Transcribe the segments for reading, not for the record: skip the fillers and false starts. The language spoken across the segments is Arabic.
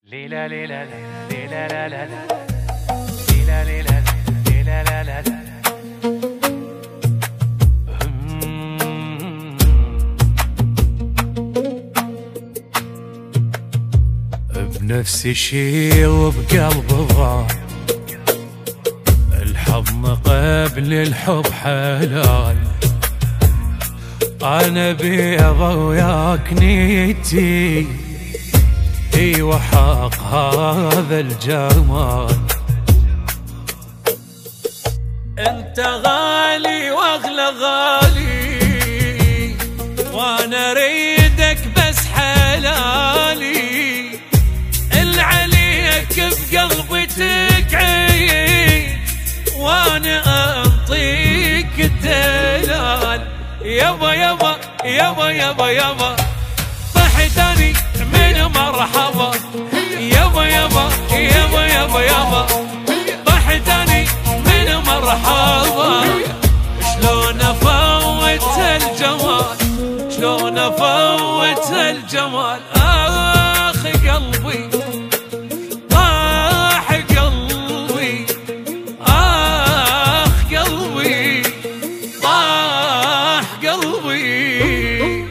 ليلى ليلى ليلى لا لا لا ليلى ليلى ليلى لا لا لا بنفس الشي وبقلب ضاع الحضن قبل الحب حلال. انا بيضة وياك نيتي ايوه حق هذا الجمال. انت غالي واغلى غالي وانا اريدك بس حلالي. العليك بقلبي تقعد وانا اعطيك الدلال. يابا يابا يابا يابا يابا ضحكتني من مرحبا. يابا يابا يابا يابا يابا ضحكتني من مرحبا. شلون افوت الجمال شلون افوت الجمال. اخ قلبي طاح قلبي اخ قلبي طاح قلبي.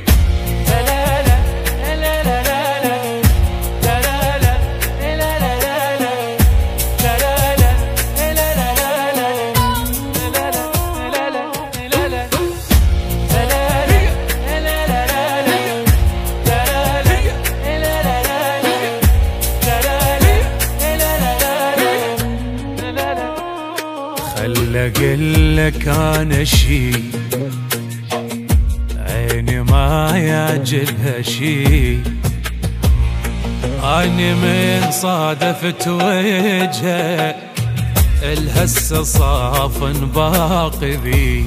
خل اقلك انا شي عيني ما يعجبها شي. اني من صادفت وجهك الهسه صاف باقي بي.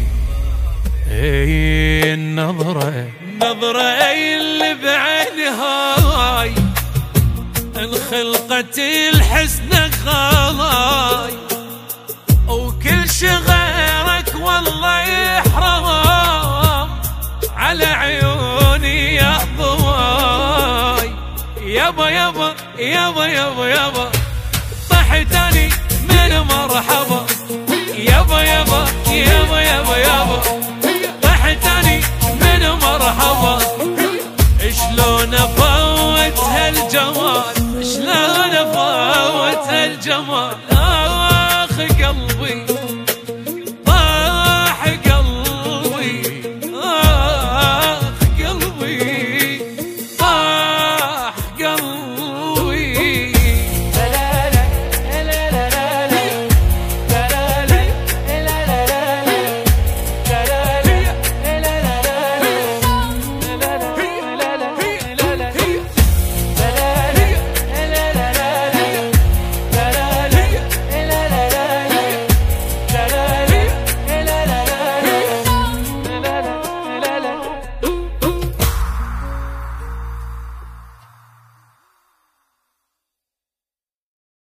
النظرة اللي بعينها هاي انخلقت الحسن خلاي. وكل شي غيرك والله يحرم على عيوني يا ضواي. يابا يابا يابا يابا يابا ضحكتني من مرحبا. يابا يابا يابا يابا يابا ضحكتني من مرحبا. شلون افوت هالجمال شلون افوت هالجمال. اخ قلبي